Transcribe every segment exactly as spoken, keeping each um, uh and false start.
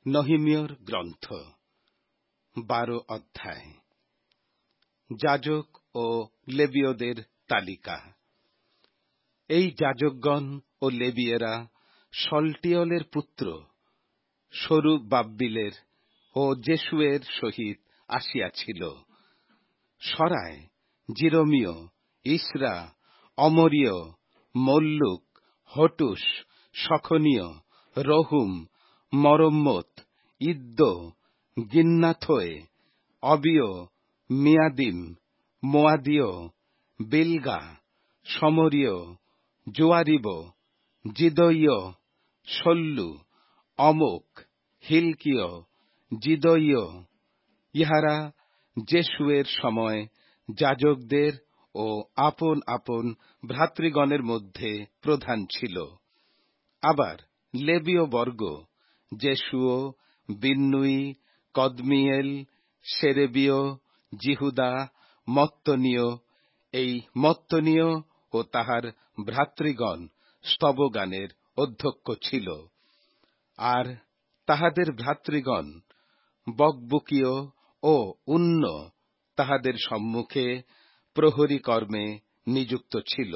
নহিমীয়র গ্রন্থ বারো অধ্যায়। যাজক ও লেবীয়দের তালিকা। এই যাজকগণ ও লেবীয়েরা সলটিয়লের পুত্র সরুবাব্বিলের ও জেসুয়ের সহিত আসিয়াছিল। সরায়, জিরমীয়, ইসরা, অমরীয়, মল্লুক, হটুস, সখনীয়, রহুম, মরম্মত, ইদ্দো, গিন্নাথোয়, অবিয়, মিয়াদিম, মোয়াদীয়, বিলগা, সমরীয়, জোয়ারিব, জিদয়ীয়, সল্লু, অমোক, হিলকীয়, জিদয়ীয়। ইহারা জেসুয়ের সময় যাজকদের ও আপন আপন ভ্রাতৃগণের মধ্যে প্রধান ছিল। আবার লেবীয় বর্গ জেসুয়, বিন্নুই, কদমিয়েল, সেরেবীয়, জিহুদা, মত্তনীয়। এই মত্তনীয় ও তাহার ভ্রাতৃগণ স্তবগানের অধ্যক্ষ ছিল। আর তাহাদের ভ্রাতৃগণ বকবুকীয় ও উন্ন তাহাদের সম্মুখে প্রহরী কর্মে নিযুক্ত ছিল।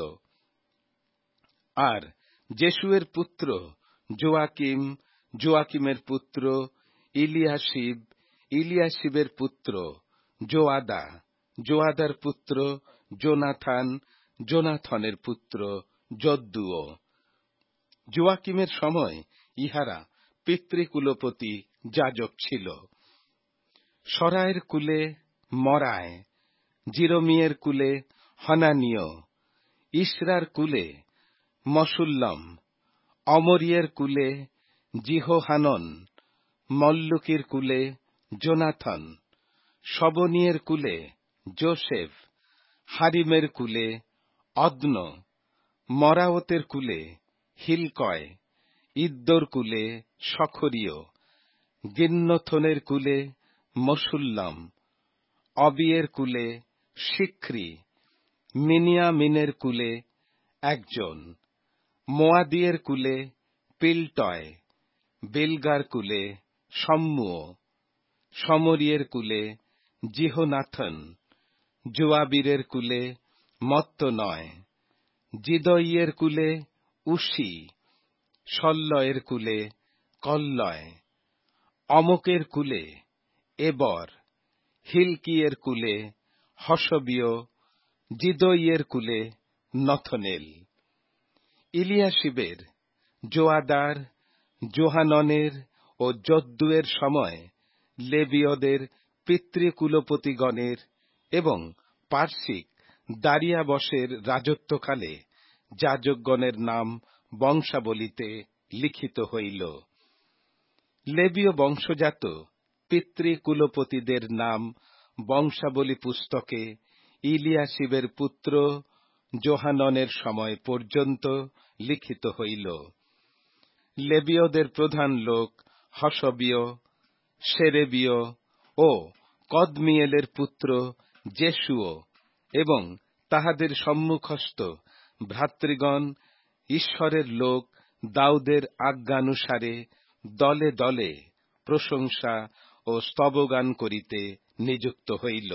আর জেসুয়ের পুত্র জোয়াকিম, জোয়াকিমের পুত্র ইলিয়াশিব, ইলিয়াশিবের পুত্র জোয়াদা, জোয়াদার পুত্র জোনাথন, জোনাথনের পুত্র যদ্দুও। জোয়াকিমের সময় ইহারা পিতৃকুলপতি যাজক ছিল। সরায়ের কুলে মরায়, জিরমীয়ের কুলে হনানীয়, ইসরার কুলে মশুল্লম, অমরীয়ের কুলে জিহোহানন, মল্লুকির কুলে জোনাথন, শবনীয়ের কুলে যোসেফ, হারিমের কুলে অদ্ন, মরাওতের কুলে হিলকয়, ইদ্দোর কুলে সখরীয়, গিন্নথনের কুলে মশুল্লম, অবিয়ের কুলে শিক্রি, মিনিয়ামিনের কুলে একজন, মোয়াদীয়ের কুলে পিলটয়, বিলগার কুলে সম্মুয়, সমরীয়ের কুলে জিহোনাথন, জোয়াবীরের কুলে মত্তনয়, জিদয়ীয়ের কুলে উশি, সল্লয়ের কুলে কল্লয়, অমোকের কুলে এবর, হিলকীয়ের কুলে হসবীয়, জিদয়ীয়ের কুলে নথনেল। ইলিয়াশিবের, জোয়াদার, জোহাননের ও যদ্দুয়ের সময় লেবীয়দের পিতৃকুলপতিগণের এবং পার্শ্বিক দারিয়াবশের রাজত্বকালে যাজকগণের নাম বংশাবলিতে লিখিত হইল। লেবীয় বংশজাত পিতৃকুলপতিদের নাম বংশাবলী পুস্তকে ইলিয়াশিবের পুত্র জোহাননের সময় পর্যন্ত লিখিত হইল। লেবীয়দের প্রধান লোক হসবীয়, সেরেবীয় ও কদমিয়েলের পুত্র জেসুয় এবং তাহাদের সম্মুখস্থ ভ্রাতৃগণ ঈশ্বরের লোক দাউদের আজ্ঞানুসারে দলে দলে প্রশংসা ও স্তবগান করিতে নিযুক্ত হইল।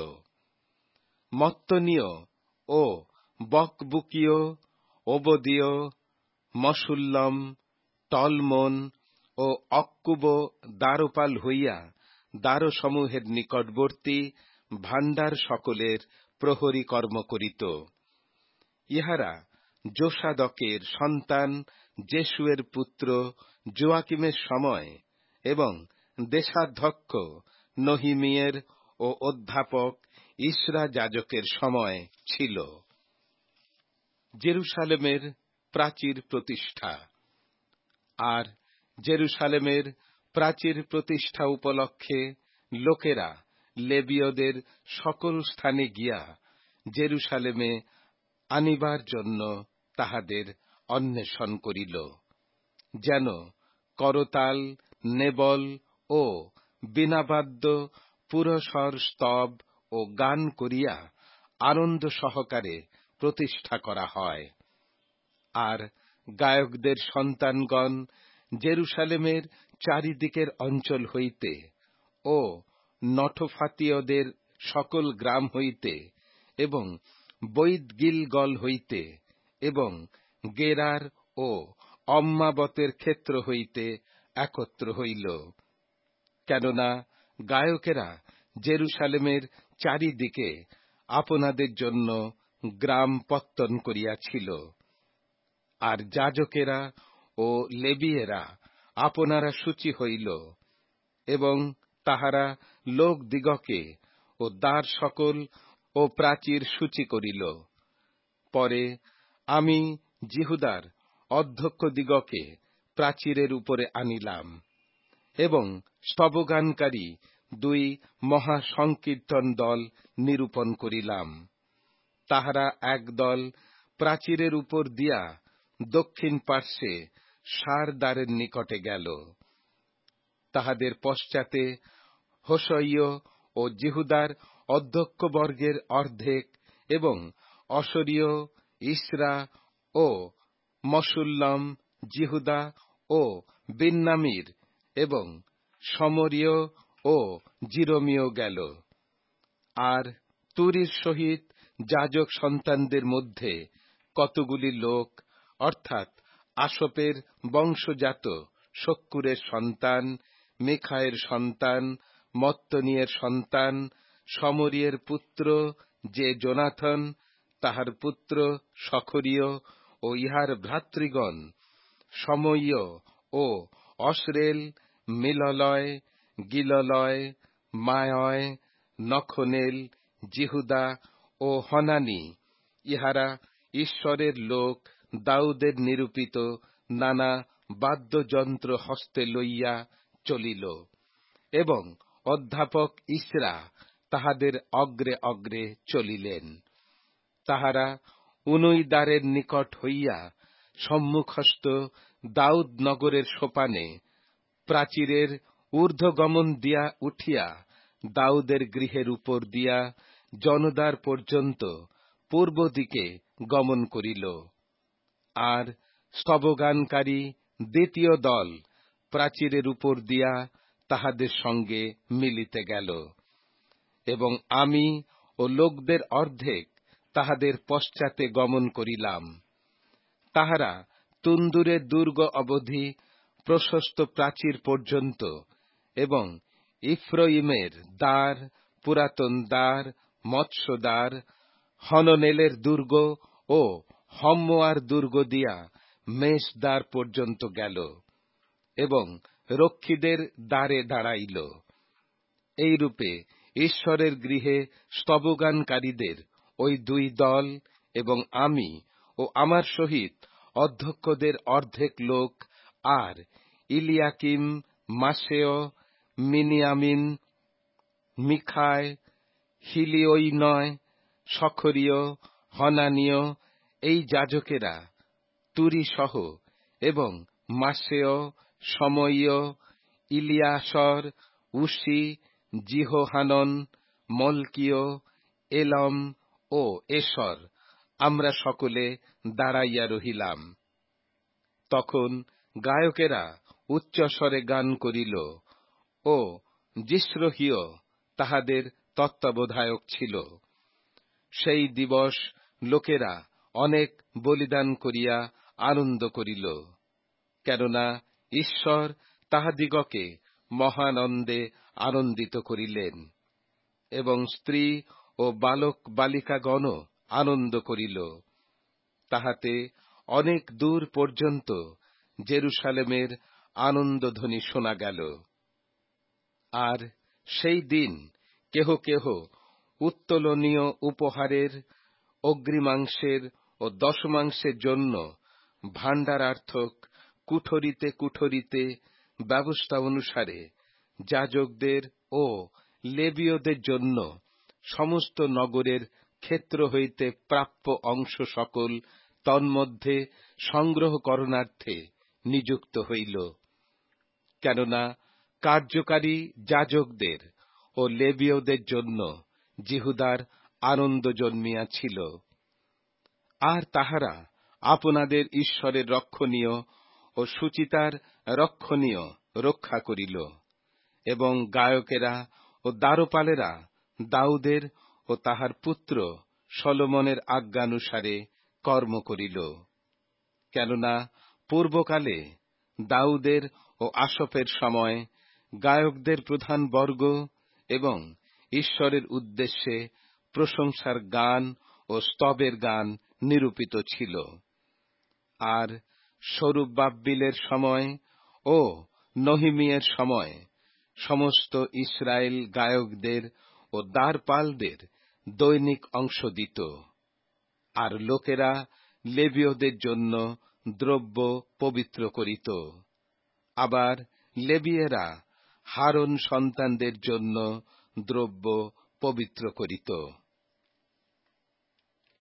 মত্তনীয় ও বকবুকীয়, ওবদীয়, মশুল্লম, টলমন ও অক্কুব দ্বারপাল হইয়া দ্বারসমূহের নিকটবর্তী ভাণ্ডার সকলের প্রহরী কর্ম করিত। ইহারা যোসাদকের সন্তান জেসুয়ের পুত্র জোয়াকিমের সময় এবং দেশাধ্যক্ষ নহিমীয়ের ও অধ্যাপক ইসরা যাজকের সময় ছিল। জেরুসালেমের প্রাচীর প্রতিষ্ঠা। আর জেরুসালেমের প্রাচীর প্রতিষ্ঠা উপলক্ষে লোকেরা লেবীয়দের সকল স্থানে গিয়া জেরুসালেমে আনিবার জন্য তাহাদের অন্বেষণ করিল, যেন করতাল, নেবল ও বীণাবাদ্য পুরস্বর স্তব ও গান করিয়া আনন্দ সহকারে প্রতিষ্ঠা করা হয়। আর গায়কদের সন্তানগণ জেরুসালেমের চারিদিকের অঞ্চল হইতে ও নঠফাতীয়দের সকল গ্রাম হইতে এবং বৈদ গিলগল হইতে এবং গেরার ও অম্মাবতের ক্ষেত্র হইতে একত্র হইল। কেননা গায়কেরা জেরুসালেমের চারিদিকে আপনাদের জন্য গ্রাম পত্তন করিয়াছিল। আর যাজকেরা ও লেবীয়েরা আপনারা সূচি হইল এবং তাহারা লোকদিগকে ও দ্বার সকল ও প্রাচীর সূচি করিল। পরে আমি জিহুদার অধ্যক্ষদিগকে প্রাচীরের উপরে আনিলাম এবং স্তবগানকারী দুই মহাসংকীর্তন দল নিরূপণ করিলাম। তাহারা একদল প্রাচীরের উপর দিয়া দক্ষিণ পার্শ্বে সার দ্বারের নিকটে গেল। তাহাদের পশ্চাতে হোশৈয় ও জিহুদার অধ্যক্ষবর্গের অর্ধেক এবং অশরীয়, ইসরা ও মশুল্লম, জিহুদা ও বিন্যামীর এবং সমরীয় ও জিরমীয় গেল। আর তুরির সহিত যাজক সন্তানদের মধ্যে কতগুলি লোক, অর্থাৎ আশপের বংশজাত শক্কুরের সন্তান, মিখায়ের সন্তান, মত্তনীয়ের সন্তান, সমরীয়ের পুত্র যে জোনাথন, তাহার পুত্র সখরীয় ও ইহার ভ্রাতৃগণ সময় ও অসরেল, মিললয়, গিললয়, মায়য়, নখনেল, জিহুদা ও হনানি, ইহারা ঈশ্বরের লোক দাউদের নিরূপিত নানা বাদ্যযন্ত্র হস্তে লইয়া চলিল এবং অধ্যাপক ইসরা তাহাদের অগ্রে অগ্রে চলিলেন। তাহারা উনুইদারের নিকট হইয়া সম্মুখস্থ দাউদ নগরের সোপানে প্রাচীরের ঊর্ধ্বগমন দিয়া উঠিয়া দাউদের গৃহের উপর দিয়া জনদার পর্যন্ত পূর্ব দিকে গমন করিল। আর স্তবগানকারী দ্বিতীয় দল প্রাচীরের উপর দিয়া তাহাদের সঙ্গে মিলিতে গেল এবং আমি ও লোকদের অর্ধেক তাহাদের পশ্চাতে গমন করিলাম। তাহারা তুন্দুরের দুর্গ অবধি প্রশস্ত প্রাচীর পর্যন্ত এবং ইফ্রইমের দ্বার, পুরাতন দ্বার, মৎস্যদ্বার, হননেলের দুর্গ ও হম্মোয়ার দুর্গ দিয়া মেষদ্বার পর্যন্ত গেল এবং রক্ষীদের দ্বারে দাঁড়াইল। এইরূপে ঈশ্বরের গৃহে স্তবগানকারীদের ওই দুই দল এবং আমি ও আমার সহিত অধ্যক্ষদের অর্ধেক লোক আর ইলিয়াকিম, মাসেয়, মিনিয়ামিন, মিখায়, হিলিয়নয়, সখরীয়, হনানীয়, এই যাজকেরা তুরিসহ এবং মাসেয়, সময়, ইলিয়াসর, উশি, জিহোহানন, মলকীয়, এলম ও এসর, আমরা সকলে দাঁড়াইয়া রহিলাম। তখন গায়কেরা উচ্চস্বরে গান করিল ও যিস্রহীয় তাহাদের তত্ত্বাবধায়ক ছিল। সেই দিবস লোকেরা অনেক বলিদান করিয়া আনন্দ করিল, কেননা ঈশ্বর তাহাদিগকে মহানন্দে আনন্দিত করিলেন এবং স্ত্রী ও বালক বালিকাগণ আনন্দ করিল। তাহাতে অনেক দূর পর্যন্ত জেরুসালেমের আনন্দধ্বনি শোনা গেল। আর সেই দিন কেহ কেহ উত্তোলনীয় উপহারের, অগ্রিমাংশের ও দশমাংশের জন্য ভাণ্ডারার্থক কুঠরিতে কুঠরিতে ব্যবস্থা অনুসারে যাজকদের ও লেবীয়দের জন্য সমস্ত নগরের ক্ষেত্র হইতে প্রাপ্য অংশ সকল তন্মধ্যে সংগ্রহ করণার্থে নিযুক্ত হইল। কেননা কার্যকারী যাজকদের ও লেবীয়দের জন্য জিহুদার আনন্দ জন্মিয়াছিল। আর তাহারা আপনাদের ঈশ্বরের রক্ষণীয় ও সুচিতার রক্ষণীয় রক্ষা করিল, এবং গায়কেরা ও দ্বারপালেরা দাউদের ও তাহার পুত্র সলোমনের আজ্ঞানুসারে কর্ম করিল। কেননা পূর্বকালে দাউদের ও আশফের সময় গায়কদের প্রধান বর্গ এবং ঈশ্বরের উদ্দেশ্যে প্রশংসার গান ও স্তবের গান নিরূপিত ছিল। আর সরুব্বাবিলের সময় ও নহিমিয়ের সময় সমস্ত ইসরায়েল গায়কদের ও দ্বারপালদের দৈনিক অংশ দিত। আর লোকেরা লেবীয়দের জন্য দ্রব্য পবিত্র করিত। আবার লেবীয়েরা হারন সন্তানদের জন্য দ্রব্য পবিত্র করিত।